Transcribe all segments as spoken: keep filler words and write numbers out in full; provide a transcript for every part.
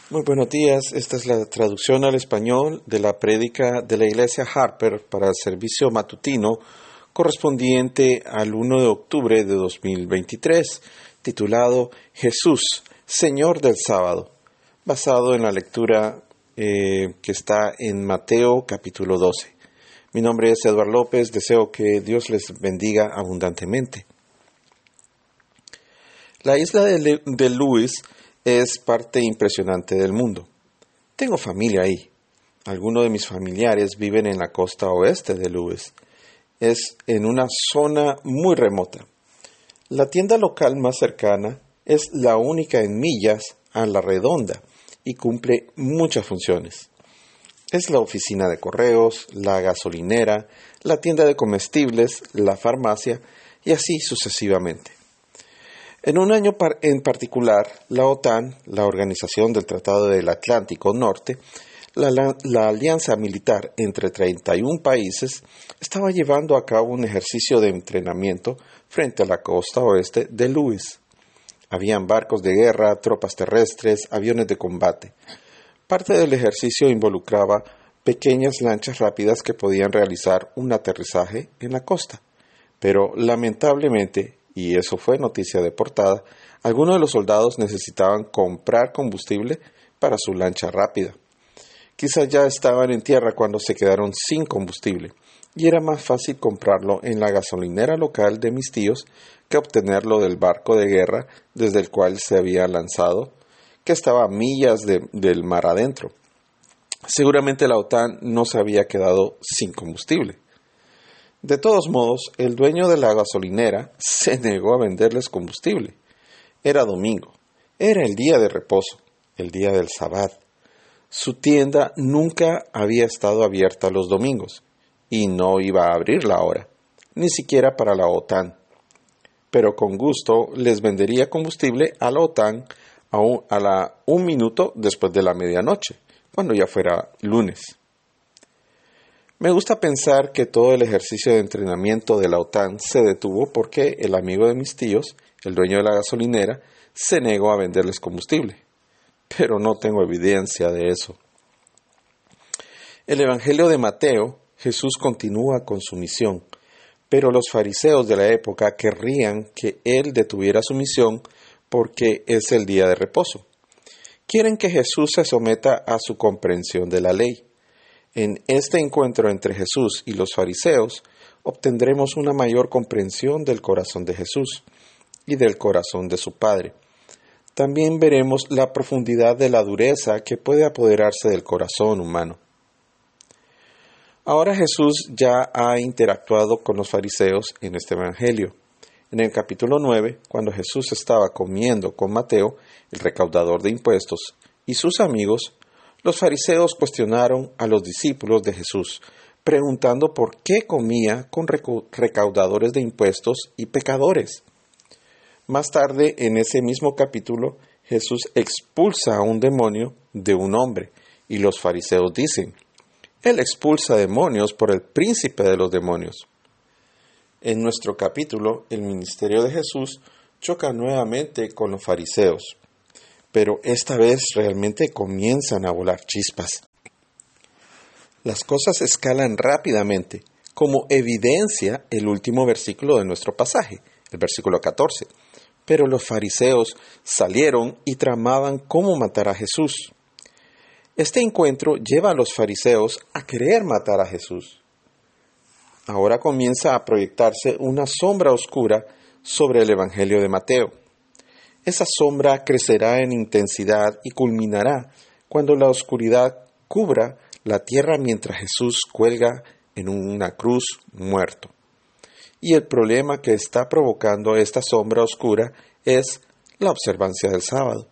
Muy buenos días, esta es la traducción al español de la prédica de la Iglesia Harper para el servicio matutino correspondiente al primero de octubre de dos mil veintitrés, titulado Jesús, Señor del Sábado, basado en la lectura eh, que está en Mateo capítulo doce. Mi nombre es Eduardo López, deseo que Dios les bendiga abundantemente. La isla de, Le- de Lewis es parte impresionante del mundo. Tengo familia ahí. Algunos de mis familiares viven en la costa oeste de Lewis. Es en una zona muy remota. La tienda local más cercana es la única en millas a la redonda y cumple muchas funciones. Es la oficina de correos, la gasolinera, la tienda de comestibles, la farmacia y así sucesivamente. En un año par- en particular, la OTAN, la Organización del Tratado del Atlántico Norte, la, la, la alianza militar entre treinta y uno países, estaba llevando a cabo un ejercicio de entrenamiento frente a la costa oeste de Lewis. Habían barcos de guerra, tropas terrestres, aviones de combate. Parte del ejercicio involucraba pequeñas lanchas rápidas que podían realizar un aterrizaje en la costa, pero lamentablemente, y eso fue noticia de portada, algunos de los soldados necesitaban comprar combustible para su lancha rápida. Quizás ya estaban en tierra cuando se quedaron sin combustible, y era más fácil comprarlo en la gasolinera local de mis tíos que obtenerlo del barco de guerra desde el cual se había lanzado, que estaba a millas de, del mar adentro. Seguramente la OTAN no se había quedado sin combustible. De todos modos, el dueño de la gasolinera se negó a venderles combustible. Era domingo, era el día de reposo, el día del Sabbat. Su tienda nunca había estado abierta los domingos, y no iba a abrirla ahora, ni siquiera para la OTAN. Pero con gusto les vendería combustible a la OTAN a, un, a la un minuto después de la medianoche, cuando ya fuera lunes. Me gusta pensar que todo el ejercicio de entrenamiento de la OTAN se detuvo porque el amigo de mis tíos, el dueño de la gasolinera, se negó a venderles combustible. Pero no tengo evidencia de eso. El Evangelio de Mateo, Jesús continúa con su misión, pero los fariseos de la época querrían que él detuviera su misión porque es el día de reposo. Quieren que Jesús se someta a su comprensión de la ley. En este encuentro entre Jesús y los fariseos, obtendremos una mayor comprensión del corazón de Jesús y del corazón de su Padre. También veremos la profundidad de la dureza que puede apoderarse del corazón humano. Ahora Jesús ya ha interactuado con los fariseos en este evangelio. En el capítulo nueve, cuando Jesús estaba comiendo con Mateo, el recaudador de impuestos, y sus amigos, los fariseos cuestionaron a los discípulos de Jesús, preguntando por qué comía con recaudadores de impuestos y pecadores. Más tarde, en ese mismo capítulo, Jesús expulsa a un demonio de un hombre, y los fariseos dicen, Él expulsa demonios por el príncipe de los demonios. En nuestro capítulo, el ministerio de Jesús choca nuevamente con los fariseos, pero esta vez realmente comienzan a volar chispas. Las cosas escalan rápidamente, como evidencia el último versículo de nuestro pasaje, el versículo catorce. Pero los fariseos salieron y tramaban cómo matar a Jesús. Este encuentro lleva a los fariseos a querer matar a Jesús. Ahora comienza a proyectarse una sombra oscura sobre el Evangelio de Mateo. Esa sombra crecerá en intensidad y culminará cuando la oscuridad cubra la tierra mientras Jesús cuelga en una cruz muerto. Y el problema que está provocando esta sombra oscura es la observancia del sábado.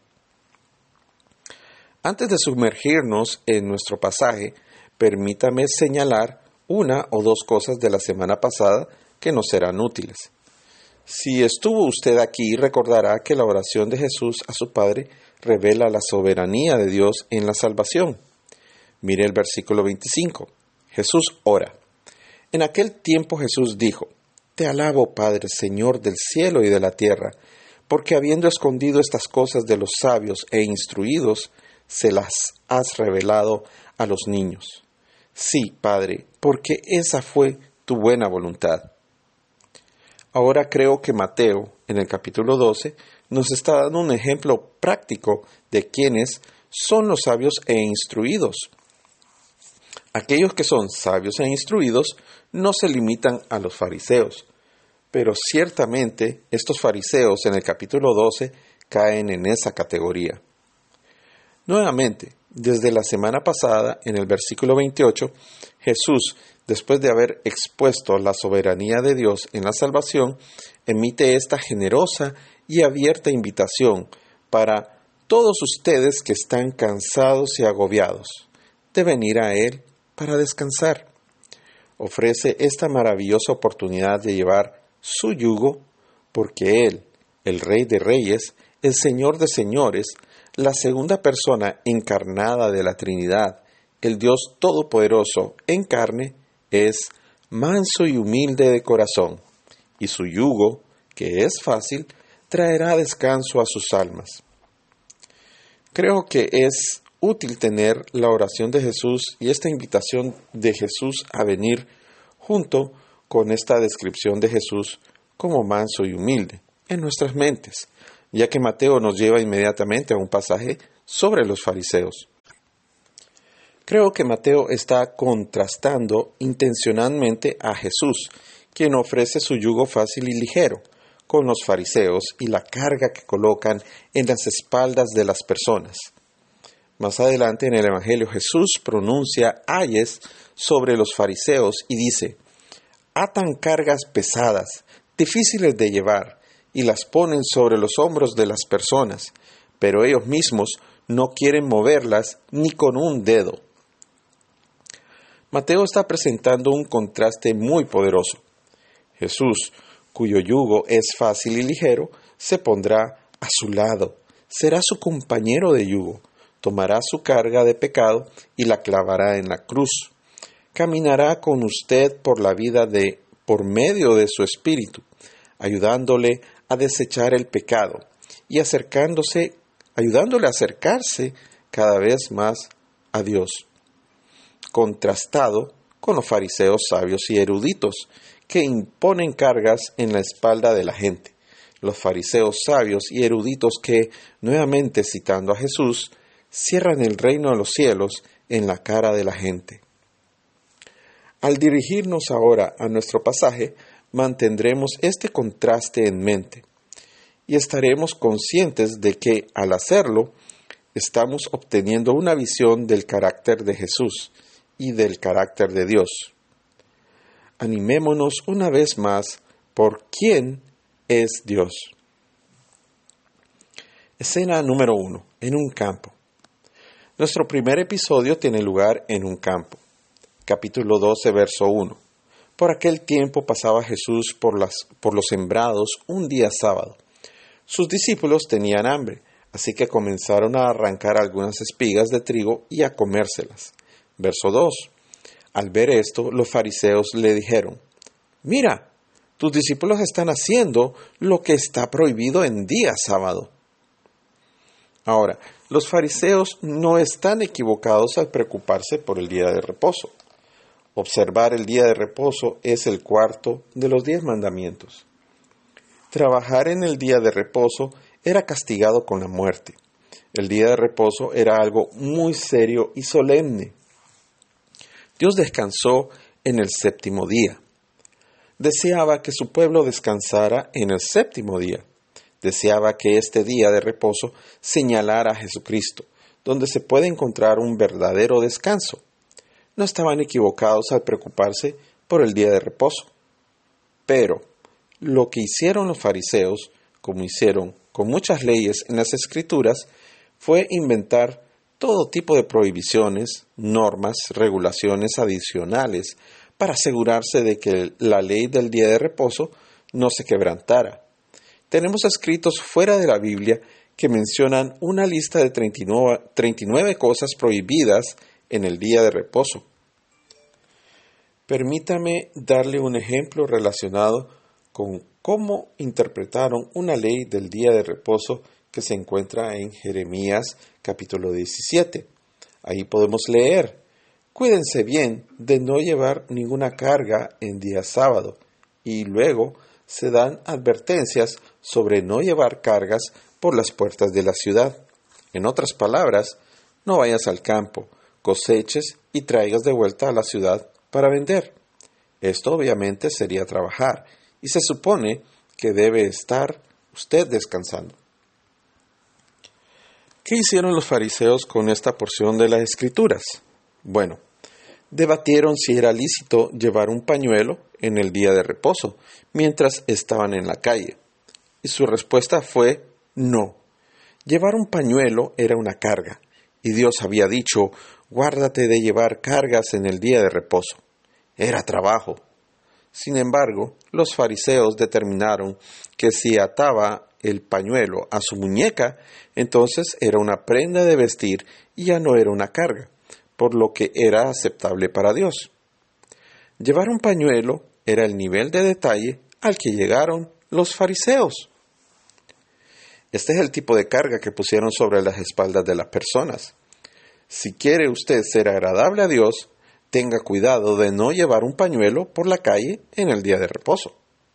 Antes de sumergirnos en nuestro pasaje, permítame señalar una o dos cosas de la semana pasada que nos serán útiles. Si estuvo usted aquí, recordará que la oración de Jesús a su Padre revela la soberanía de Dios en la salvación. Mire el versículo veinticinco. Jesús ora. En aquel tiempo Jesús dijo, Te alabo, Padre, Señor del cielo y de la tierra, porque habiendo escondido estas cosas de los sabios e instruidos, se las has revelado a los niños. Sí, Padre, porque esa fue tu buena voluntad. Ahora creo que Mateo, en el capítulo doce, nos está dando un ejemplo práctico de quiénes son los sabios e instruidos. Aquellos que son sabios e instruidos no se limitan a los fariseos, pero ciertamente estos fariseos en el capítulo doce caen en esa categoría. Nuevamente, desde la semana pasada, en el versículo veintiocho, Jesús, después de haber expuesto la soberanía de Dios en la salvación, emite esta generosa y abierta invitación para todos ustedes que están cansados y agobiados, de venir a Él para descansar. Ofrece esta maravillosa oportunidad de llevar su yugo, porque Él, el Rey de Reyes, el Señor de Señores, la segunda persona encarnada de la Trinidad, el Dios Todopoderoso en carne, es manso y humilde de corazón, y su yugo, que es fácil, traerá descanso a sus almas. Creo que es útil tener la oración de Jesús y esta invitación de Jesús a venir junto con esta descripción de Jesús como manso y humilde en nuestras mentes, ya que Mateo nos lleva inmediatamente a un pasaje sobre los fariseos. Creo que Mateo está contrastando intencionalmente a Jesús, quien ofrece su yugo fácil y ligero, con los fariseos y la carga que colocan en las espaldas de las personas. Más adelante en el Evangelio Jesús pronuncia ayes sobre los fariseos y dice: atan cargas pesadas, difíciles de llevar, y las ponen sobre los hombros de las personas, pero ellos mismos no quieren moverlas ni con un dedo. Mateo está presentando un contraste muy poderoso. Jesús, cuyo yugo es fácil y ligero, se pondrá a su lado, será su compañero de yugo, tomará su carga de pecado y la clavará en la cruz. Caminará con usted por la vida de, por medio de su espíritu, ayudándole a desechar el pecado y acercándose, ayudándole a acercarse cada vez más a Dios. Contrastado con los fariseos sabios y eruditos, que imponen cargas en la espalda de la gente. Los fariseos sabios y eruditos que, nuevamente citando a Jesús, cierran el reino de los cielos en la cara de la gente. Al dirigirnos ahora a nuestro pasaje, mantendremos este contraste en mente y estaremos conscientes de que, al hacerlo, estamos obteniendo una visión del carácter de Jesús y del carácter de Dios. Animémonos una vez más por quién es Dios. Escena número uno, en un campo. Nuestro primer episodio tiene lugar en un campo. Capítulo doce, verso uno. Por aquel tiempo pasaba Jesús por, las, por los sembrados un día sábado. Sus discípulos tenían hambre, así que comenzaron a arrancar algunas espigas de trigo y a comérselas. Verso dos. Al ver esto, los fariseos le dijeron: mira, tus discípulos están haciendo lo que está prohibido en día sábado. Ahora, los fariseos no están equivocados al preocuparse por el día de reposo. Observar el día de reposo es el cuarto de los diez mandamientos. Trabajar en el día de reposo era castigado con la muerte. El día de reposo era algo muy serio y solemne. Dios descansó en el séptimo día. Deseaba que su pueblo descansara en el séptimo día. Deseaba que este día de reposo señalara a Jesucristo, donde se puede encontrar un verdadero descanso. No estaban equivocados al preocuparse por el día de reposo. Pero lo que hicieron los fariseos, como hicieron con muchas leyes en las Escrituras, fue inventar todo tipo de prohibiciones, normas, regulaciones adicionales para asegurarse de que la ley del día de reposo no se quebrantara. Tenemos escritos fuera de la Biblia que mencionan una lista de treinta y nueve, treinta y nueve cosas prohibidas en el día de reposo. Permítame darle un ejemplo relacionado con cómo interpretaron una ley del día de reposo que se encuentra en Jeremías capítulo diecisiete. Ahí podemos leer: cuídense bien de no llevar ninguna carga en día sábado. Y luego se dan advertencias sobre no llevar cargas por las puertas de la ciudad. En otras palabras, no vayas al campo, coseches y traigas de vuelta a la ciudad para vender. Esto obviamente sería trabajar, y se supone que debe estar usted descansando. ¿Qué hicieron los fariseos con esta porción de las Escrituras? Bueno, debatieron si era lícito llevar un pañuelo en el día de reposo mientras estaban en la calle. Y su respuesta fue no. Llevar un pañuelo era una carga, y Dios había dicho: guárdate de llevar cargas en el día de reposo. Era trabajo. Sin embargo, los fariseos determinaron que si ataba el pañuelo a su muñeca, entonces era una prenda de vestir y ya no era una carga, por lo que era aceptable para Dios. Llevar un pañuelo era el nivel de detalle al que llegaron los fariseos. Este es el tipo de carga que pusieron sobre las espaldas de las personas. Si quiere usted ser agradable a Dios, tenga cuidado de no llevar un pañuelo por la calle en el día de reposo.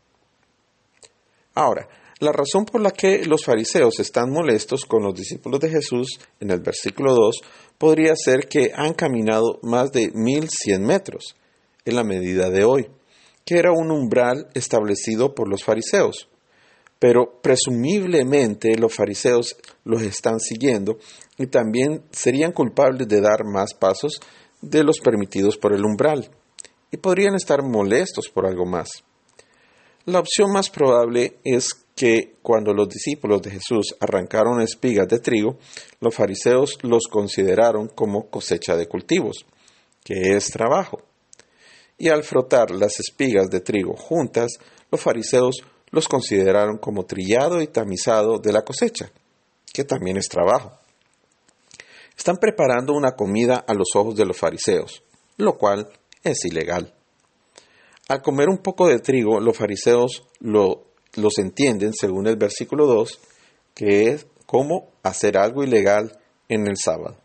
Ahora, la razón por la que los fariseos están molestos con los discípulos de Jesús en el versículo dos podría ser que han caminado más de mil cien metros, en la medida de hoy, que era un umbral establecido por los fariseos. Pero presumiblemente los fariseos los están siguiendo y también serían culpables de dar más pasos de los permitidos por el umbral, y podrían estar molestos por algo más. La opción más probable es que cuando los discípulos de Jesús arrancaron espigas de trigo, los fariseos los consideraron como cosecha de cultivos, que es trabajo. Y al frotar las espigas de trigo juntas, los fariseos los consideraron como trillado y tamizado de la cosecha, que también es trabajo. Están preparando una comida a los ojos de los fariseos, lo cual es ilegal. Al comer un poco de trigo, los fariseos lo, los entienden, según el versículo dos, que es como hacer algo ilegal en el sábado.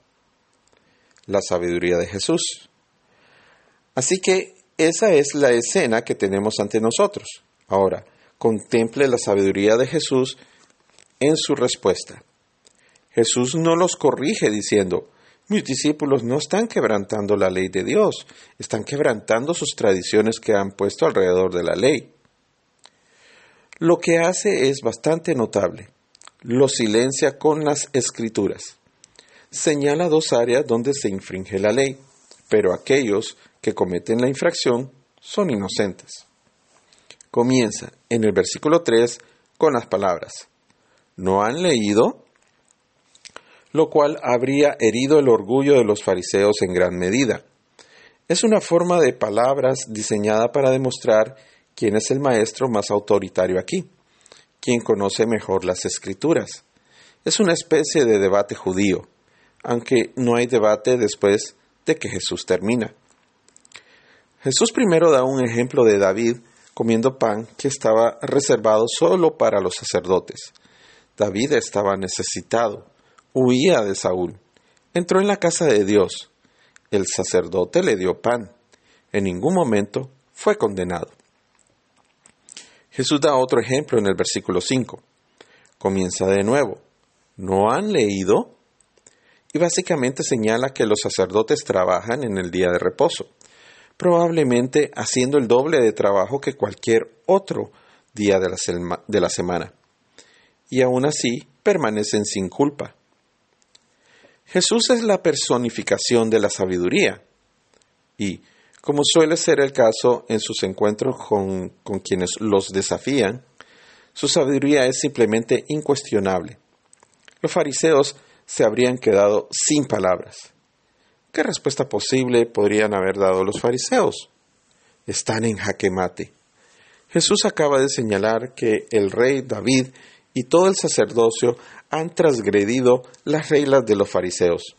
La sabiduría de Jesús. Así que esa es la escena que tenemos ante nosotros. Ahora, contemple la sabiduría de Jesús en su respuesta. Jesús no los corrige diciendo: mis discípulos no están quebrantando la ley de Dios, están quebrantando sus tradiciones que han puesto alrededor de la ley. Lo que hace es bastante notable. Lo silencia con las Escrituras. Señala dos áreas donde se infringe la ley, pero aquellos que cometen la infracción son inocentes. Comienza en el versículo tres con las palabras: ¿no han leído? Lo cual habría herido el orgullo de los fariseos en gran medida. Es una forma de palabras diseñada para demostrar quién es el maestro más autoritario aquí, quién conoce mejor las Escrituras. Es una especie de debate judío, aunque no hay debate después de que Jesús termina. Jesús primero da un ejemplo de David comiendo pan que estaba reservado solo para los sacerdotes. David estaba necesitado. Huía de Saúl. Entró en la casa de Dios. El sacerdote le dio pan. En ningún momento fue condenado. Jesús da otro ejemplo en el versículo cinco. Comienza de nuevo. ¿No han leído? Y básicamente señala que los sacerdotes trabajan en el día de reposo, probablemente haciendo el doble de trabajo que cualquier otro día de la, sema- de la semana. Y aún así permanecen sin culpa. Jesús es la personificación de la sabiduría y, como suele ser el caso en sus encuentros con, con quienes los desafían, su sabiduría es simplemente incuestionable. Los fariseos se habrían quedado sin palabras. ¿Qué respuesta posible podrían haber dado los fariseos? Están en jaque mate. Jesús acaba de señalar que el rey David y todo el sacerdocio han transgredido las reglas de los fariseos.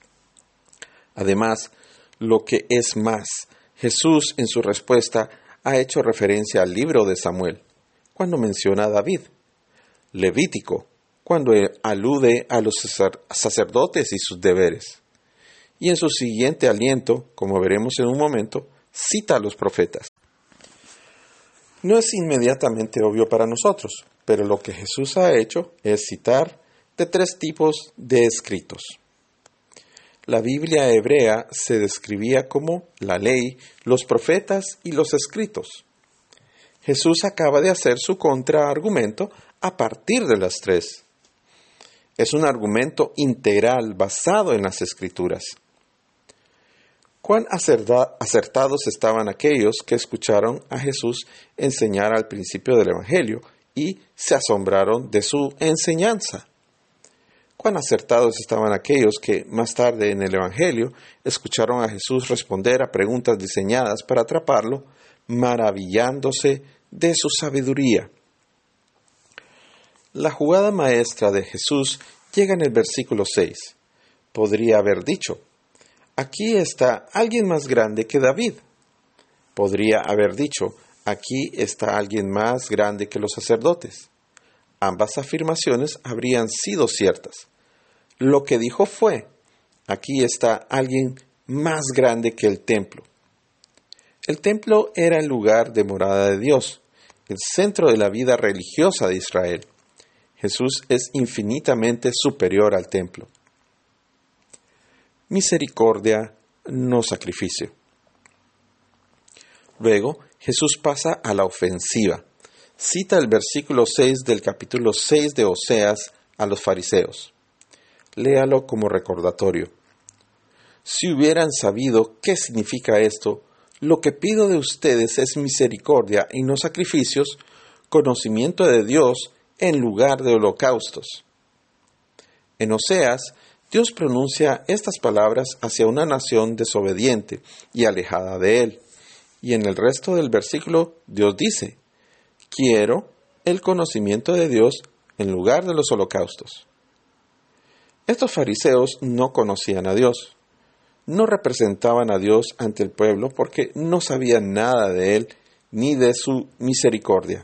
Además, lo que es más, Jesús en su respuesta ha hecho referencia al libro de Samuel, cuando menciona a David. Levítico, cuando alude a los sacerdotes y sus deberes. Y en su siguiente aliento, como veremos en un momento, cita a los profetas. No es inmediatamente obvio para nosotros, pero lo que Jesús ha hecho es citar de tres tipos de escritos. La Biblia hebrea se describía como la ley, los profetas y los escritos. Jesús acaba de hacer su contraargumento a partir de las tres. Es un argumento integral basado en las Escrituras. Cuán acertados estaban aquellos que escucharon a Jesús enseñar al principio del Evangelio y se asombraron de su enseñanza. Cuán acertados estaban aquellos que más tarde en el Evangelio escucharon a Jesús responder a preguntas diseñadas para atraparlo, maravillándose de su sabiduría. La jugada maestra de Jesús llega en el versículo seis. Podría haber dicho: aquí está alguien más grande que David. Podría haber dicho: aquí está alguien más grande que los sacerdotes. Ambas afirmaciones habrían sido ciertas. Lo que dijo fue: aquí está alguien más grande que el templo. El templo era el lugar de morada de Dios, el centro de la vida religiosa de Israel. Jesús es infinitamente superior al templo. Misericordia, no sacrificio. Luego, Jesús pasa a la ofensiva. Cita el versículo seis del capítulo seis de Oseas a los fariseos. Léalo como recordatorio. Si hubieran sabido qué significa esto, lo que pido de ustedes es misericordia y no sacrificios, conocimiento de Dios en lugar de holocaustos. En Oseas, Dios pronuncia estas palabras hacia una nación desobediente y alejada de Él. Y en el resto del versículo, Dios dice: quiero el conocimiento de Dios en lugar de los holocaustos. Estos fariseos no conocían a Dios. No representaban a Dios ante el pueblo porque no sabían nada de Él ni de su misericordia.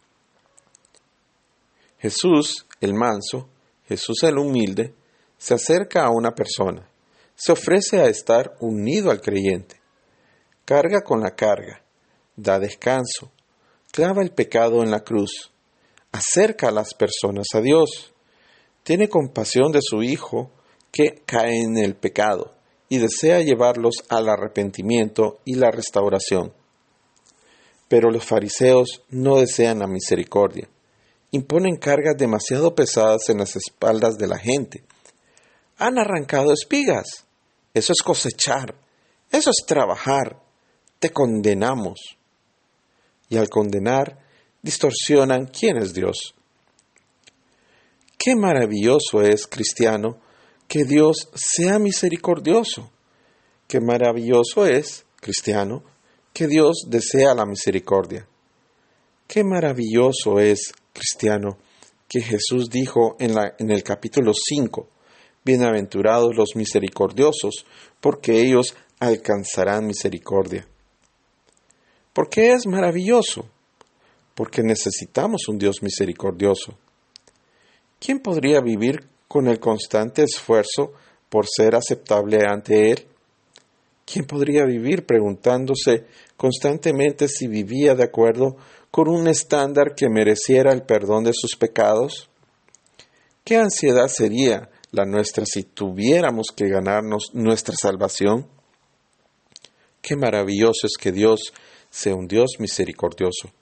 Jesús, el manso, Jesús el humilde, se acerca a una persona, se ofrece a estar unido al creyente, carga con la carga, da descanso, clava el pecado en la cruz, acerca a las personas a Dios, tiene compasión de su Hijo que cae en el pecado y desea llevarlos al arrepentimiento y la restauración. Pero los fariseos no desean la misericordia. Imponen cargas demasiado pesadas en las espaldas de la gente. Han arrancado espigas. Eso es cosechar. Eso es trabajar. Te condenamos. Y al condenar, distorsionan quién es Dios. Qué maravilloso es, cristiano, que Dios sea misericordioso. Qué maravilloso es, cristiano, que Dios desea la misericordia. Qué maravilloso es, cristiano, que Jesús dijo en, la, en el capítulo cinco, bienaventurados los misericordiosos, porque ellos alcanzarán misericordia. ¿Por qué es maravilloso? Porque necesitamos un Dios misericordioso. ¿Quién podría vivir con el constante esfuerzo por ser aceptable ante Él? ¿Quién podría vivir preguntándose constantemente si vivía de acuerdo con un estándar que mereciera el perdón de sus pecados? ¿Qué ansiedad sería la nuestra si tuviéramos que ganarnos nuestra salvación? Qué maravilloso es que Dios sea un Dios misericordioso.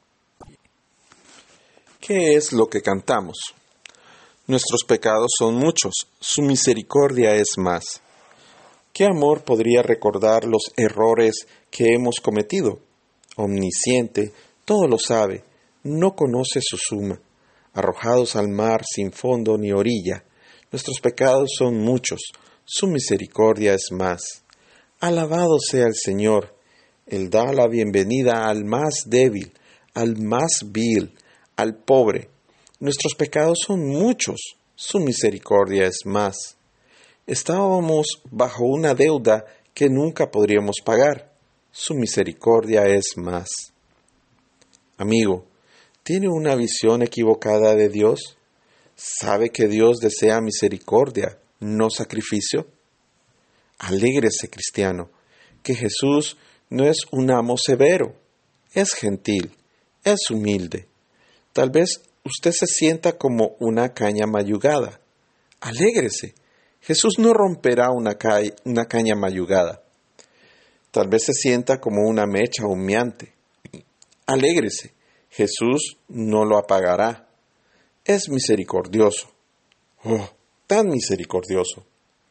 ¿Qué es lo que cantamos? Nuestros pecados son muchos, su misericordia es más. ¿Qué amor podría recordar los errores que hemos cometido? Omnisciente, todo lo sabe, no conoce su suma. Arrojados al mar sin fondo ni orilla, nuestros pecados son muchos, su misericordia es más. Alabado sea el Señor, Él da la bienvenida al más débil, al más vil, al pobre. Nuestros pecados son muchos, su misericordia es más. Estábamos bajo una deuda que nunca podríamos pagar, su misericordia es más. Amigo, ¿tiene una visión equivocada de Dios? ¿Sabe que Dios desea misericordia, no sacrificio? Alégrese, cristiano, que Jesús no es un amo severo, es gentil, es humilde. Tal vez usted se sienta como una caña mayugada. Alégrese, Jesús no romperá una, ca- una caña mayugada. Tal vez se sienta como una mecha humeante. Alégrese, Jesús no lo apagará. Es misericordioso. Oh, tan misericordioso.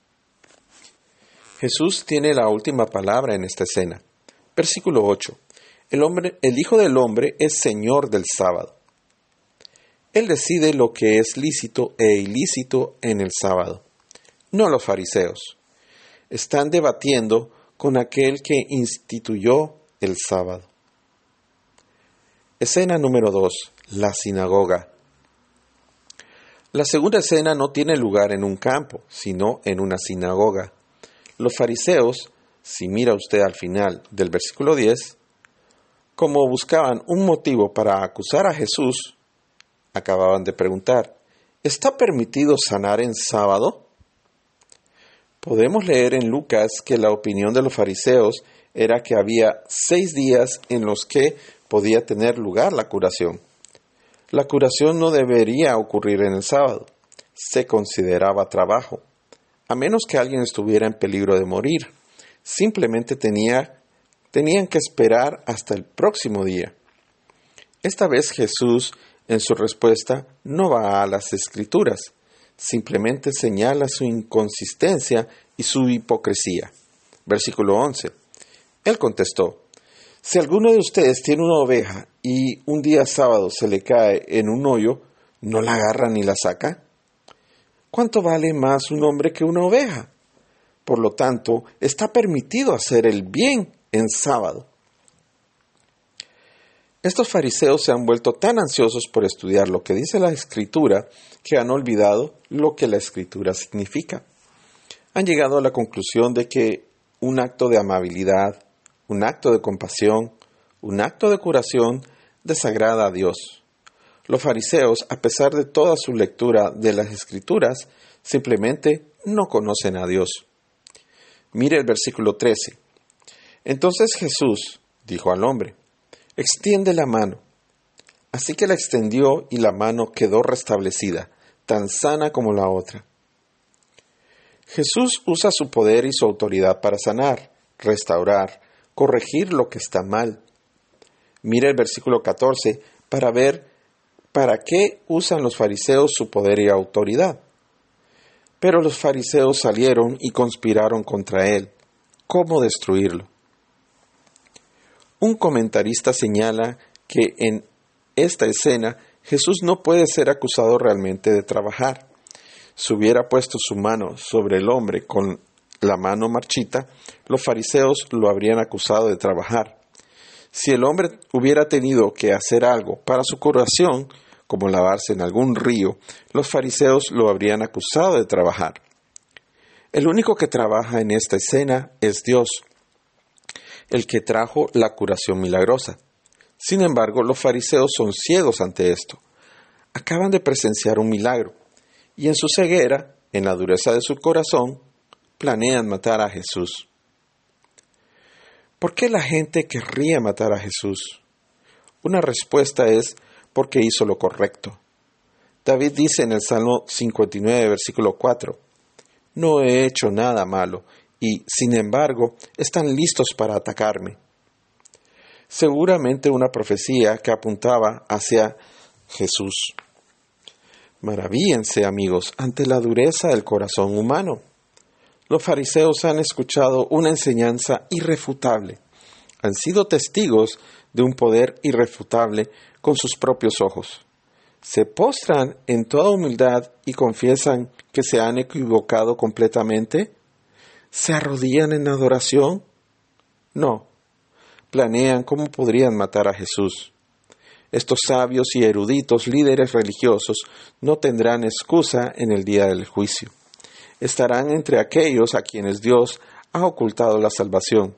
Jesús tiene la última palabra en esta escena. Versículo ocho. El hombre, el Hijo del Hombre es Señor del sábado. Él decide lo que es lícito e ilícito en el sábado, no los fariseos. Están debatiendo con aquel que instituyó el sábado. Escena número dos. La sinagoga. La segunda escena no tiene lugar en un campo, sino en una sinagoga. Los fariseos, si mira usted al final del versículo diez, como buscaban un motivo para acusar a Jesús, acababan de preguntar, ¿está permitido sanar en sábado? Podemos leer en Lucas que la opinión de los fariseos era que había seis días en los que podía tener lugar la curación. La curación no debería ocurrir en el sábado. Se consideraba trabajo, a menos que alguien estuviera en peligro de morir. Simplemente tenía, tenían que esperar hasta el próximo día. Esta vez Jesús, en su respuesta, no va a las Escrituras, simplemente señala su inconsistencia y su hipocresía. Versículo once. Él contestó, si alguno de ustedes tiene una oveja y un día sábado se le cae en un hoyo, ¿no la agarra ni la saca? ¿Cuánto vale más un hombre que una oveja? Por lo tanto, está permitido hacer el bien en sábado. Estos fariseos se han vuelto tan ansiosos por estudiar lo que dice la Escritura que han olvidado lo que la Escritura significa. Han llegado a la conclusión de que un acto de amabilidad, un acto de compasión, un acto de curación desagrada a Dios. Los fariseos, a pesar de toda su lectura de las Escrituras, simplemente no conocen a Dios. Mire el versículo trece. Entonces Jesús dijo al hombre, extiende la mano. Así que la extendió y la mano quedó restablecida, tan sana como la otra. Jesús usa su poder y su autoridad para sanar, restaurar, corregir lo que está mal. Mira el versículo catorce para ver para qué usan los fariseos su poder y autoridad. Pero los fariseos salieron y conspiraron contra él. ¿Cómo destruirlo? Un comentarista señala que en esta escena Jesús no puede ser acusado realmente de trabajar. Si hubiera puesto su mano sobre el hombre con la mano marchita, los fariseos lo habrían acusado de trabajar. Si el hombre hubiera tenido que hacer algo para su curación, como lavarse en algún río, los fariseos lo habrían acusado de trabajar. El único que trabaja en esta escena es Dios, el que trajo la curación milagrosa. Sin embargo, los fariseos son ciegos ante esto. Acaban de presenciar un milagro, y en su ceguera, en la dureza de su corazón, planean matar a Jesús. ¿Por qué la gente querría matar a Jesús? Una respuesta es porque hizo lo correcto. David dice en el Salmo cincuenta y nueve, versículo cuatro, no he hecho nada malo, y, sin embargo, están listos para atacarme. Seguramente una profecía que apuntaba hacia Jesús. Maravíllense, amigos, ante la dureza del corazón humano. Los fariseos han escuchado una enseñanza irrefutable. Han sido testigos de un poder irrefutable con sus propios ojos. Se postran en toda humildad y confiesan que se han equivocado completamente. ¿Se arrodillan en adoración? No. Planean cómo podrían matar a Jesús. Estos sabios y eruditos líderes religiosos no tendrán excusa en el día del juicio. Estarán entre aquellos a quienes Dios ha ocultado la salvación.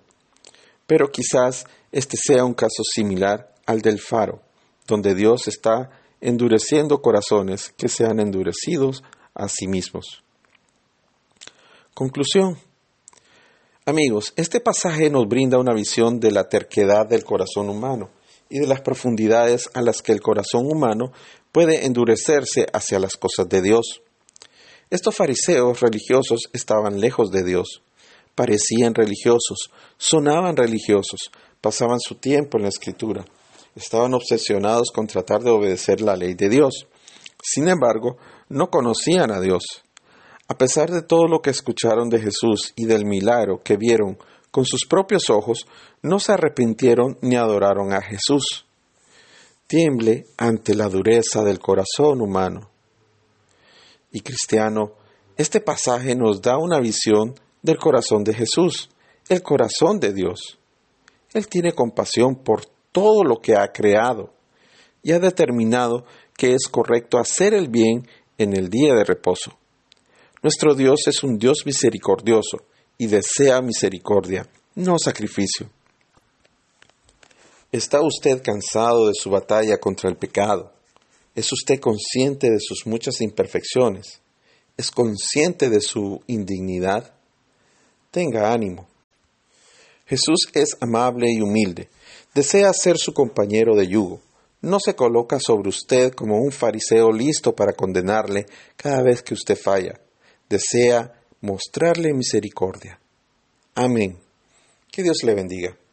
Pero quizás este sea un caso similar al del faro, donde Dios está endureciendo corazones que se han endurecido a sí mismos. Conclusión. Amigos, este pasaje nos brinda una visión de la terquedad del corazón humano y de las profundidades a las que el corazón humano puede endurecerse hacia las cosas de Dios. Estos fariseos religiosos estaban lejos de Dios, parecían religiosos, sonaban religiosos, pasaban su tiempo en la Escritura, estaban obsesionados con tratar de obedecer la ley de Dios. Sin embargo, no conocían a Dios. A pesar de todo lo que escucharon de Jesús y del milagro que vieron con sus propios ojos, no se arrepintieron ni adoraron a Jesús. Tiemble ante la dureza del corazón humano. Y cristiano, este pasaje nos da una visión del corazón de Jesús, el corazón de Dios. Él tiene compasión por todo lo que ha creado y ha determinado que es correcto hacer el bien en el día de reposo. Nuestro Dios es un Dios misericordioso y desea misericordia, no sacrificio. ¿Está usted cansado de su batalla contra el pecado? ¿Es usted consciente de sus muchas imperfecciones? ¿Es consciente de su indignidad? Tenga ánimo. Jesús es amable y humilde. Desea ser su compañero de yugo. No se coloca sobre usted como un fariseo listo para condenarle cada vez que usted falla. Desea mostrarle misericordia. Amén. Que Dios le bendiga.